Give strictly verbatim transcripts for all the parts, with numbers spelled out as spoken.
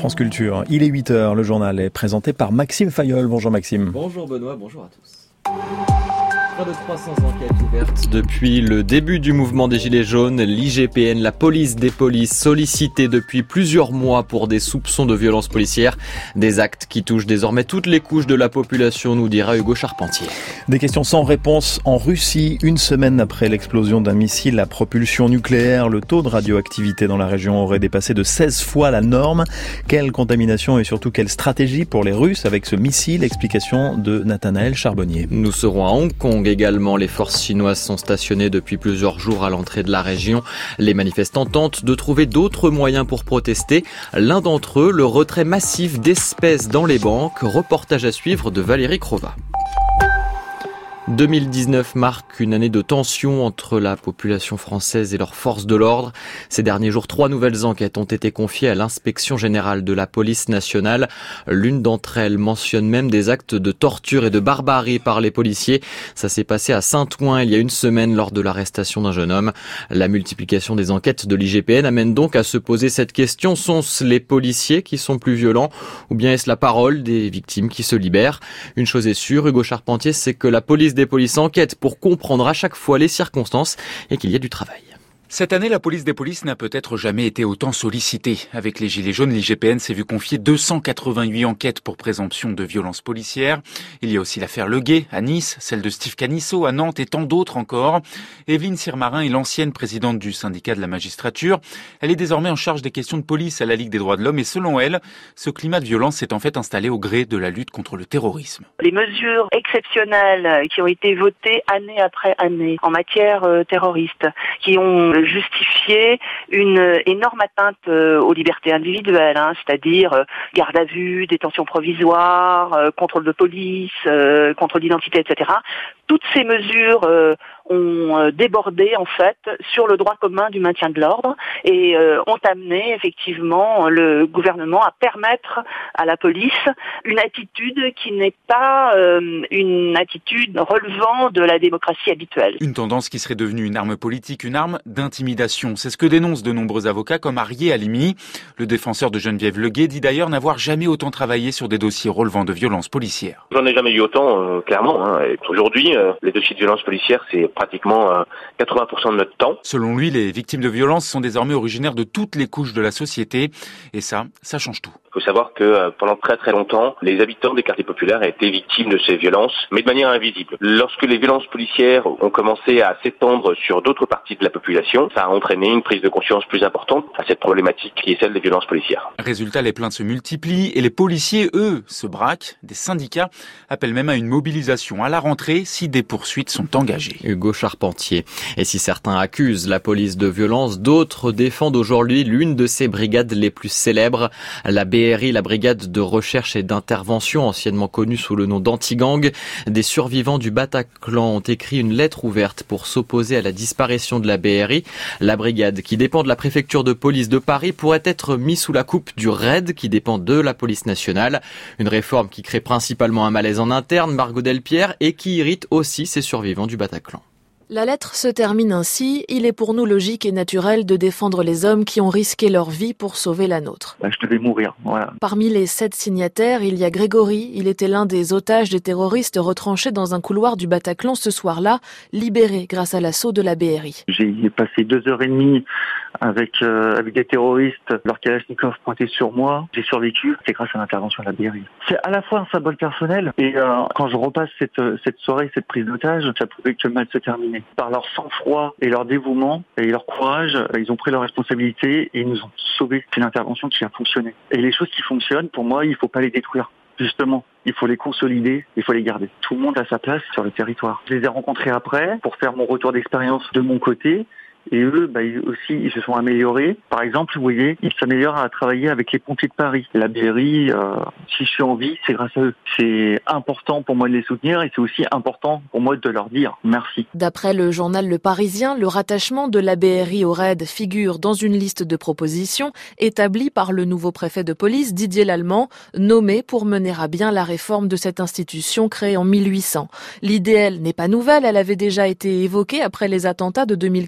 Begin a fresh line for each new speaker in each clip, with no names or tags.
France Culture. Il est huit heures, le journal est présenté par Maxime Fayolle. Bonjour Maxime.
Bonjour Benoît, bonjour à tous. Près de trois cents enquêtes ouvertes depuis le début du mouvement des Gilets jaunes. L'I G P N, la police des polices, sollicitée depuis plusieurs mois pour des soupçons de violences policières. Des actes qui touchent désormais toutes les couches de la population, nous dira Hugo Charpentier.
Des questions sans réponse en Russie. Une semaine après l'explosion d'un missile à propulsion nucléaire, le taux de radioactivité dans la région aurait dépassé de seize fois la norme. Quelle contamination et surtout quelle stratégie pour les Russes avec ce missile? Explication de Nathanaël Charbonnier.
Nous serons à Hong Kong également. Les forces chinoises sont stationnées depuis plusieurs jours à l'entrée de la région. Les manifestants tentent de trouver d'autres moyens pour protester. L'un d'entre eux, le retrait massif d'espèces dans les banques. Reportage à suivre de Valérie Crova. deux mille dix-neuf marque une année de tension entre la population française et leurs forces de l'ordre. Ces derniers jours, trois nouvelles enquêtes ont été confiées à l'inspection générale de la police nationale. L'une d'entre elles mentionne même des actes de torture et de barbarie par les policiers. Ça s'est passé à Saint-Ouen il y a une semaine lors de l'arrestation d'un jeune homme. La multiplication des enquêtes de l'I G P N amène donc à se poser cette question. Sont-ce les policiers qui sont plus violents ou bien est-ce la parole des victimes qui se libère? Une chose est sûre, Hugo Charpentier, c'est que la police des polices enquête pour comprendre à chaque fois les circonstances et qu'il y a du travail.
Cette année, la police des polices n'a peut-être jamais été autant sollicitée. Avec les Gilets jaunes, l'I G P N s'est vu confier deux cent quatre-vingt-huit enquêtes pour présomption de violences policières. Il y a aussi l'affaire Leguet à Nice, celle de Steve Canisso à Nantes et tant d'autres encore. Evelyne Sirmarin est l'ancienne présidente du syndicat de la magistrature. Elle est désormais en charge des questions de police à la Ligue des droits de l'homme et selon elle, ce climat de violence s'est en fait installé au gré de la lutte contre le terrorisme.
Les mesures exceptionnelles qui ont été votées année après année en matière euh, terroriste, qui ont justifier une énorme atteinte aux libertés individuelles, hein, c'est-à-dire euh, garde à vue, détention provisoire, euh, contrôle de police, euh, contrôle d'identité, et cetera. Toutes ces mesures euh, ont débordé en fait sur le droit commun du maintien de l'ordre et euh, ont amené effectivement le gouvernement à permettre à la police une attitude qui n'est pas euh, une attitude relevant de la démocratie habituelle.
Une tendance qui serait devenue une arme politique, une arme d'intimidation. C'est ce que dénoncent de nombreux avocats comme Arié Halimi. Le défenseur de Geneviève Leguet dit d'ailleurs n'avoir jamais autant travaillé sur des dossiers relevant de violences policières.
J'en ai jamais eu autant, euh, clairement. Hein. Et aujourd'hui, euh, les dossiers de violences policières, c'est pratiquement euh, quatre-vingts pour cent de notre temps.
Selon lui, les victimes de violences sont désormais originaires de toutes les couches de la société. Et ça, ça change tout.
Il faut savoir que euh, pendant très très longtemps, les habitants des quartiers populaires étaient victimes de ces violences, mais de manière invisible. Lorsque les violences policières ont commencé à s'étendre sur d'autres parties de la population, ça a entraîné une prise de conscience plus importante à cette problématique qui est celle des violences policières.
Résultat, les plaintes se multiplient et les policiers, eux, se braquent. Des syndicats appellent même à une mobilisation à la rentrée si des poursuites sont engagées.
Hugo Charpentier. Et si certains accusent la police de violence, d'autres défendent aujourd'hui l'une de ses brigades les plus célèbres, la B R I, la brigade de recherche et d'intervention, anciennement connue sous le nom d'Antigang. Des survivants du Bataclan ont écrit une lettre ouverte pour s'opposer à la disparition de la B R I. La brigade, qui dépend de la préfecture de police de Paris, pourrait être mise sous la coupe du R A I D, qui dépend de la police nationale. Une réforme qui crée principalement un malaise en interne, Margot Delpierre, et qui irrite aussi ces survivants du Bataclan.
La lettre se termine ainsi. Il est pour nous logique et naturel de défendre les hommes qui ont risqué leur vie pour sauver la nôtre.
Bah, je devais mourir, voilà.
Parmi les sept signataires, il y a Grégory. Il était l'un des otages des terroristes retranchés dans un couloir du Bataclan ce soir-là, libéré grâce à l'assaut de la B R I.
J'ai passé deux heures et demie avec euh, avec des terroristes, leur Kalachnikov pointé sur moi. J'ai survécu, c'est grâce à l'intervention de la B R I. C'est à la fois un symbole personnel et euh, quand je repasse cette cette soirée, cette prise d'otage, ça pouvait que mal se terminer. Par leur sang-froid et leur dévouement et leur courage, ils ont pris leurs responsabilités et ils nous ont sauvés. C'est une intervention qui a fonctionné. Et les choses qui fonctionnent, pour moi, il ne faut pas les détruire. Justement, il faut les consolider, il faut les garder. Tout le monde a sa place sur le territoire. Je les ai rencontrés après pour faire mon retour d'expérience de mon côté. Et eux, bah, ils aussi, ils se sont améliorés. Par exemple, vous voyez, ils s'améliorent à travailler avec les pompiers de Paris. La B R I, euh, si je suis en vie, c'est grâce à eux. C'est important pour moi de les soutenir et c'est aussi important pour moi de leur dire merci.
D'après le journal Le Parisien, le rattachement de la B R I au R A I D figure dans une liste de propositions établie par le nouveau préfet de police, Didier Lallemand, nommé pour mener à bien la réforme de cette institution créée en mille huit cents. L'idée, elle, n'est pas nouvelle, elle avait déjà été évoquée après les attentats de deux mille quinze,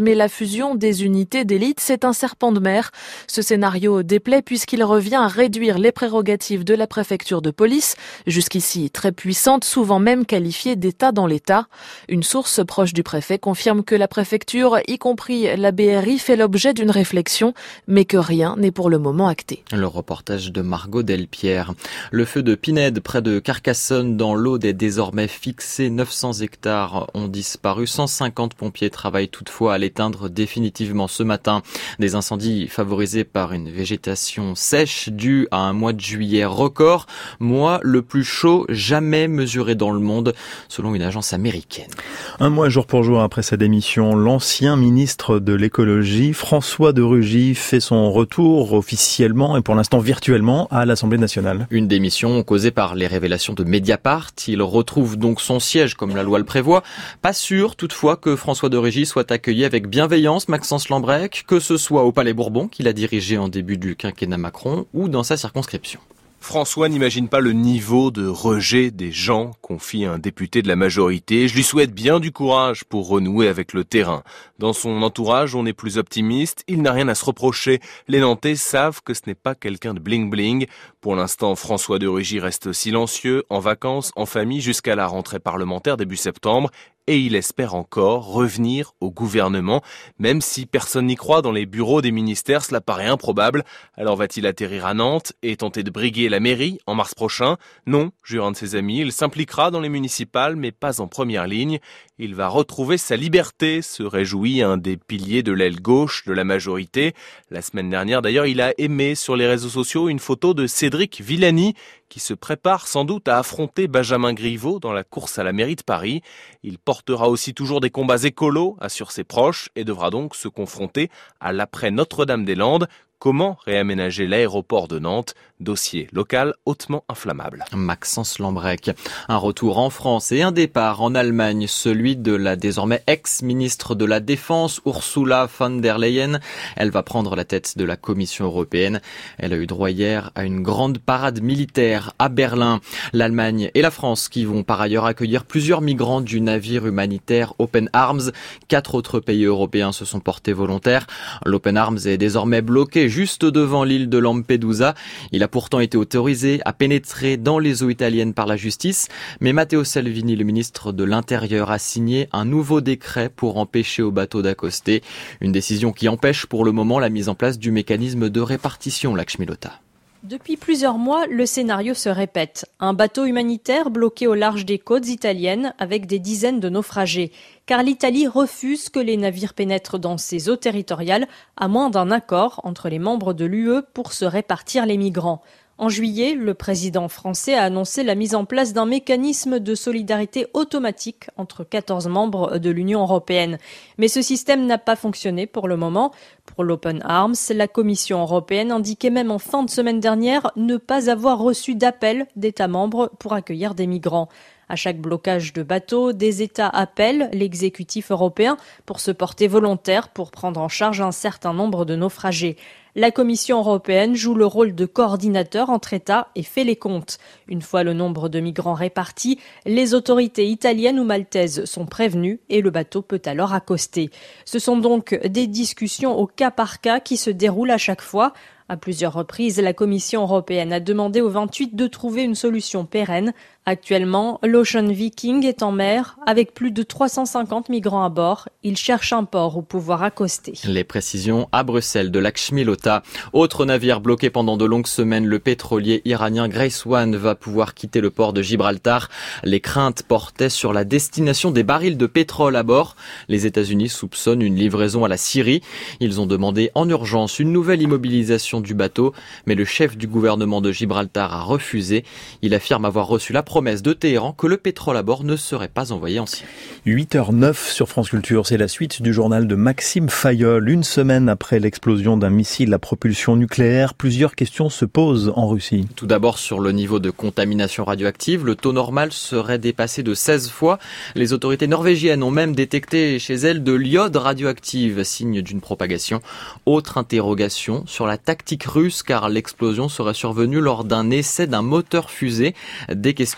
quinze, mais la fusion des unités d'élite, c'est un serpent de mer. Ce scénario déplaît puisqu'il revient à réduire les prérogatives de la préfecture de police, jusqu'ici très puissante, souvent même qualifiée d'État dans l'État. Une source proche du préfet confirme que la préfecture, y compris la B R I, fait l'objet d'une réflexion, mais que rien n'est pour le moment acté.
Le reportage de Margot Delpierre. Le feu de Pinède, près de Carcassonne, dans l'Aude, est désormais fixé. neuf cents hectares ont disparu. cent cinquante pompiers travaillent toutefois à l'éteindre définitivement ce matin. Des incendies favorisés par une végétation sèche due à un mois de juillet record, mois le plus chaud jamais mesuré dans le monde, selon une agence américaine.
Un mois jour pour jour après sa démission, l'ancien ministre de l'écologie, François de Rugy, fait son retour officiellement et pour l'instant virtuellement à l'Assemblée nationale.
Une démission causée par les révélations de Mediapart. Il retrouve donc son siège comme la loi le prévoit. Pas sûr toutefois que François de Rugy soit accueilli avec bienveillance, Maxence Lambrec, que ce soit au Palais Bourbon qu'il a dirigé en début du quinquennat Macron ou dans sa circonscription.
François n'imagine pas le niveau de rejet des gens, confie un député de la majorité. Je lui souhaite bien du courage pour renouer avec le terrain. Dans son entourage, on est plus optimiste. Il n'a rien à se reprocher. Les Nantais savent que ce n'est pas quelqu'un de bling-bling. Pour l'instant, François de Rugy reste silencieux, en vacances, en famille, jusqu'à la rentrée parlementaire début septembre. Et il espère encore revenir au gouvernement, même si personne n'y croit dans les bureaux des ministères, cela paraît improbable. Alors va-t-il atterrir à Nantes et tenter de briguer la mairie en mars prochain? Non, jure un de ses amis, il s'impliquera dans les municipales, mais pas en première ligne. Il va retrouver sa liberté, se réjouit un des piliers de l'aile gauche de la majorité. La semaine dernière, d'ailleurs, il a aimé sur les réseaux sociaux une photo de Cédric Villani, qui se prépare sans doute à affronter Benjamin Griveaux dans la course à la mairie de Paris. Il portera aussi toujours des combats écolos, assurent ses proches, et devra donc se confronter à l'après Notre-Dame-des-Landes. Comment réaménager l'aéroport de Nantes? Dossier local hautement inflammable.
Maxence Lambrec. Un retour en France et un départ en Allemagne, celui de la désormais ex-ministre de la Défense, Ursula von der Leyen. Elle va prendre la tête de la Commission européenne. Elle a eu droit hier à une grande parade militaire à Berlin. L'Allemagne et la France qui vont par ailleurs accueillir plusieurs migrants du navire humanitaire Open Arms. Quatre autres pays européens se sont portés volontaires. L'Open Arms est désormais bloqué juste devant l'île de Lampedusa. Il a pourtant été autorisé à pénétrer dans les eaux italiennes par la justice, mais Matteo Salvini, le ministre de l'Intérieur, a signé un nouveau décret pour empêcher aux bateaux d'accoster. Une décision qui empêche pour le moment la mise en place du mécanisme de répartition, Lakshmi Lotta.
Depuis plusieurs mois, le scénario se répète. Un bateau humanitaire bloqué au large des côtes italiennes avec des dizaines de naufragés. Car l'Italie refuse que les navires pénètrent dans ses eaux territoriales à moins d'un accord entre les membres de l'U E pour se répartir les migrants. En juillet, le président français a annoncé la mise en place d'un mécanisme de solidarité automatique entre quatorze membres de l'Union européenne. Mais ce système n'a pas fonctionné pour le moment. Pour l'Open Arms, la Commission européenne indiquait même en fin de semaine dernière ne pas avoir reçu d'appel d'États membres pour accueillir des migrants. À chaque blocage de bateau, des États appellent l'exécutif européen pour se porter volontaire pour prendre en charge un certain nombre de naufragés. La Commission européenne joue le rôle de coordinateur entre États et fait les comptes. Une fois le nombre de migrants répartis, les autorités italiennes ou maltaises sont prévenues et le bateau peut alors accoster. Ce sont donc des discussions au cas par cas qui se déroulent à chaque fois. À plusieurs reprises, la Commission européenne a demandé aux vingt-huit de trouver une solution pérenne. Actuellement, l'Ocean Viking est en mer avec plus de trois cent cinquante migrants à bord. Il cherche un port où pouvoir accoster.
Les précisions à Bruxelles de Lakshmi Lotta. Autre navire bloqué pendant de longues semaines, le pétrolier iranien Grace One va pouvoir quitter le port de Gibraltar. Les craintes portaient sur la destination des barils de pétrole à bord. Les États-Unis soupçonnent une livraison à la Syrie. Ils ont demandé en urgence une nouvelle immobilisation du bateau, mais le chef du gouvernement de Gibraltar a refusé. Il affirme avoir reçu la promesse de Téhéran que le pétrole à bord ne serait pas envoyé en Syrie.
huit heures neuf sur France Culture, c'est la suite du journal de Maxime Fayolle. Une semaine après l'explosion d'un missile à propulsion nucléaire, plusieurs questions se posent en Russie.
Tout d'abord sur le niveau de contamination radioactive, le taux normal serait dépassé de seize fois. Les autorités norvégiennes ont même détecté chez elles de l'iode radioactive, signe d'une propagation. Autre interrogation sur la tactique russe, car l'explosion serait survenue lors d'un essai d'un moteur fusée. Des questions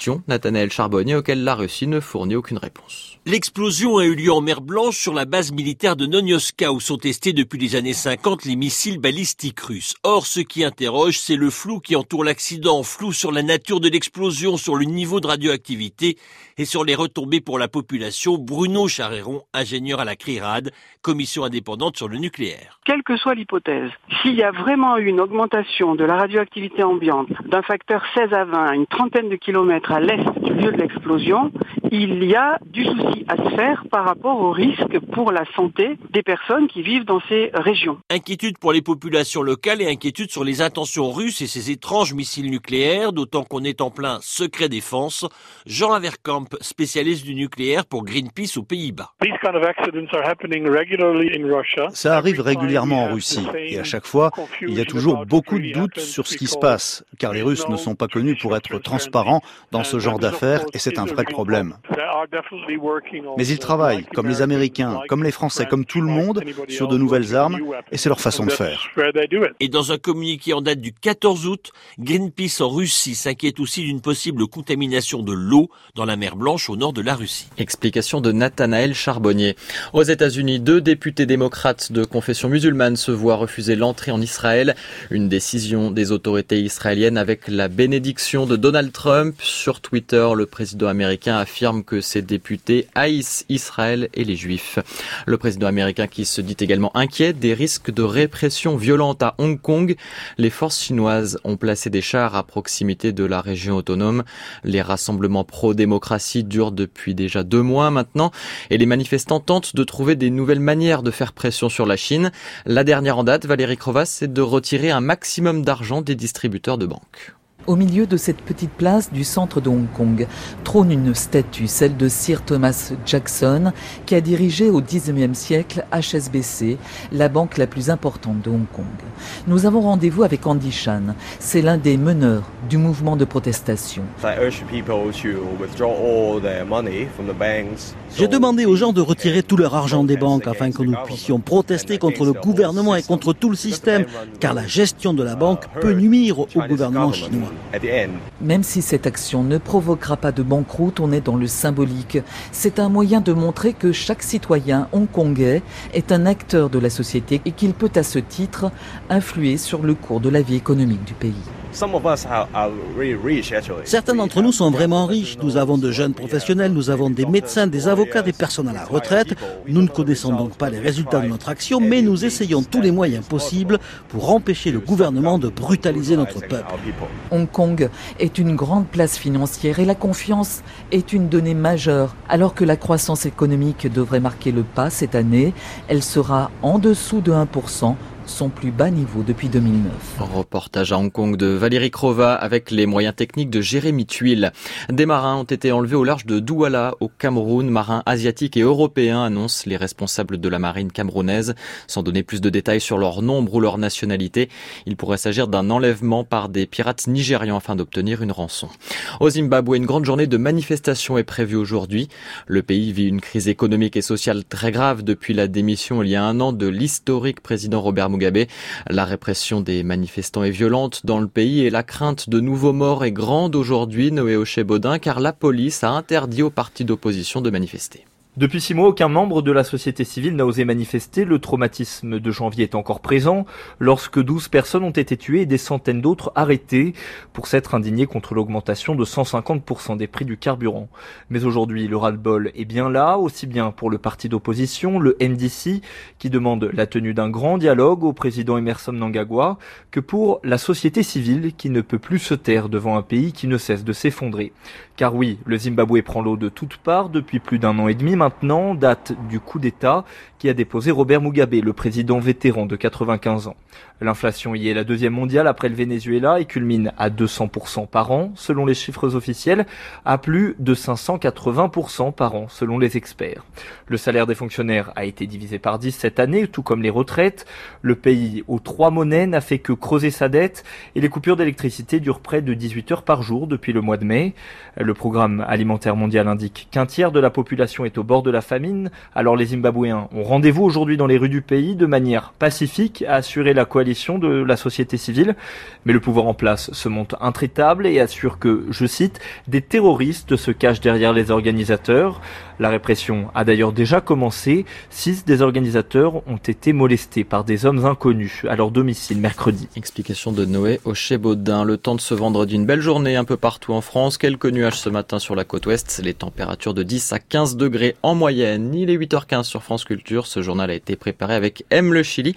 Question, Nathanaël Charbonnier, auquel la Russie ne fournit aucune réponse.
L'explosion a eu lieu en mer Blanche sur la base militaire de Nonioska où sont testés depuis les années cinquante les missiles balistiques russes. Or, ce qui interroge, c'est le flou qui entoure l'accident, flou sur la nature de l'explosion, sur le niveau de radioactivité et sur les retombées pour la population. Bruno Charéron, ingénieur à la CRIRAD, commission indépendante sur le nucléaire.
Quelle que soit l'hypothèse, s'il y a vraiment eu une augmentation de la radioactivité ambiante d'un facteur seize à vingt, une trentaine de kilomètres à l'est du lieu de l'explosion, il y a du souci à se faire par rapport au risque pour la santé des personnes qui vivent dans ces régions.
Inquiétude pour les populations locales et inquiétude sur les intentions russes et ces étranges missiles nucléaires, d'autant qu'on est en plein secret défense. Jean Averkamp, spécialiste du nucléaire pour Greenpeace aux Pays-Bas.
Ça arrive régulièrement en Russie et à chaque fois, il y a toujours beaucoup de doutes sur ce qui se passe, car les Russes ne sont pas connus pour être transparents dans ce genre d'affaires et c'est un vrai problème. Mais ils travaillent, comme les Américains, comme les Français, comme tout le monde, sur de nouvelles armes et c'est leur façon de faire.
Et dans un communiqué en date du quatorze août, Greenpeace en Russie s'inquiète aussi d'une possible contamination de l'eau dans la mer Blanche au nord de la Russie.
Explication de Nathanaël Charbonnier. Aux États-Unis, deux députés démocrates de confession musulmane se voient refuser l'entrée en Israël. Une décision des autorités israéliennes avec la bénédiction de Donald Trump. Sur Twitter, le président américain affirme que ces députés haïssent Israël et les Juifs. Le président américain qui se dit également inquiet des risques de répression violente à Hong Kong. Les forces chinoises ont placé des chars à proximité de la région autonome. Les rassemblements pro-démocratie durent depuis déjà deux mois maintenant et les manifestants tentent de trouver des nouvelles manières de faire pression sur la Chine. La dernière en date, Valérie Krovas, c'est de retirer un maximum d'argent des distributeurs de banques.
Au milieu de cette petite place du centre de Hong Kong trône une statue, celle de Sir Thomas Jackson, qui a dirigé au dix-neuvième siècle H S B C, la banque la plus importante de Hong Kong. Nous avons rendez-vous avec Andy Chan, c'est l'un des meneurs du mouvement de protestation.
J'ai demandé aux gens de retirer tout leur argent des banques afin que nous puissions protester contre le gouvernement et contre tout le système, car la gestion de la banque peut nuire au gouvernement chinois.
Même si cette action ne provoquera pas de banqueroute, on est dans le symbolique. C'est un moyen de montrer que chaque citoyen hongkongais est un acteur de la société et qu'il peut à ce titre influer sur le cours de la vie économique du pays.
Certains d'entre nous sont vraiment riches. Nous avons de jeunes professionnels, nous avons des médecins, des avocats, des personnes à la retraite. Nous ne connaissons donc pas les résultats de notre action, mais nous essayons tous les moyens possibles pour empêcher le gouvernement de brutaliser notre peuple.
Hong Kong est une grande place financière et la confiance est une donnée majeure. Alors que la croissance économique devrait marquer le pas cette année, elle sera en dessous de un pour cent. Son plus bas niveau depuis deux mille neuf.
Reportage à Hong Kong de Valérie Krova avec les moyens techniques de Jérémy Tuile. Des marins ont été enlevés au large de Douala au Cameroun. Marins asiatiques et européens annoncent les responsables de la marine camerounaise. Sans donner plus de détails sur leur nombre ou leur nationalité, il pourrait s'agir d'un enlèvement par des pirates nigérians afin d'obtenir une rançon. Au Zimbabwe, une grande journée de manifestation est prévue aujourd'hui. Le pays vit une crise économique et sociale très grave depuis la démission il y a un an de l'historique président Robert Mugabe. La répression des manifestants est violente dans le pays et la crainte de nouveaux morts est grande aujourd'hui, Noé Hoché-Baudin, car la police a interdit aux partis d'opposition de manifester.
Depuis six mois, aucun membre de la société civile n'a osé manifester. Le traumatisme de janvier est encore présent, lorsque douze personnes ont été tuées et des centaines d'autres arrêtées pour s'être indignées contre l'augmentation de cent cinquante pour cent des prix du carburant. Mais aujourd'hui, le ras-le-bol est bien là, aussi bien pour le parti d'opposition, le N D C, qui demande la tenue d'un grand dialogue au président Emmerson Mnangagwa, que pour la société civile qui ne peut plus se taire devant un pays qui ne cesse de s'effondrer. Car oui, le Zimbabwe prend l'eau de toutes parts depuis plus d'un an et demi maintenant, date du coup d'État qui a déposé Robert Mugabe, le président vétéran de quatre-vingt-quinze ans. L'inflation y est la deuxième mondiale après le Venezuela et culmine à deux cents pour cent par an, selon les chiffres officiels, à plus de cinq cent quatre-vingts pour cent par an, selon les experts. Le salaire des fonctionnaires a été divisé par dix cette année, tout comme les retraites. Le pays aux trois monnaies n'a fait que creuser sa dette et les coupures d'électricité durent près de dix-huit heures par jour depuis le mois de mai. Le programme alimentaire mondial indique qu'un tiers de la population est au bord bord de la famine. Alors les Zimbabwéens ont rendez-vous aujourd'hui dans les rues du pays de manière pacifique à assurer la coalition de la société civile. Mais le pouvoir en place se montre intraitable et assure que, je cite, des terroristes se cachent derrière les organisateurs. La répression a d'ailleurs déjà commencé. Six des organisateurs ont été molestés par des hommes inconnus à leur domicile mercredi.
Explication de Noé Aucher-Baudin. Le temps de ce vendredi, une belle journée un peu partout en France. Quelques nuages ce matin sur la côte ouest. Les températures de dix à quinze degrés en moyenne. Il est huit heures quinze sur France Culture. Ce journal a été préparé avec M. Le Chili.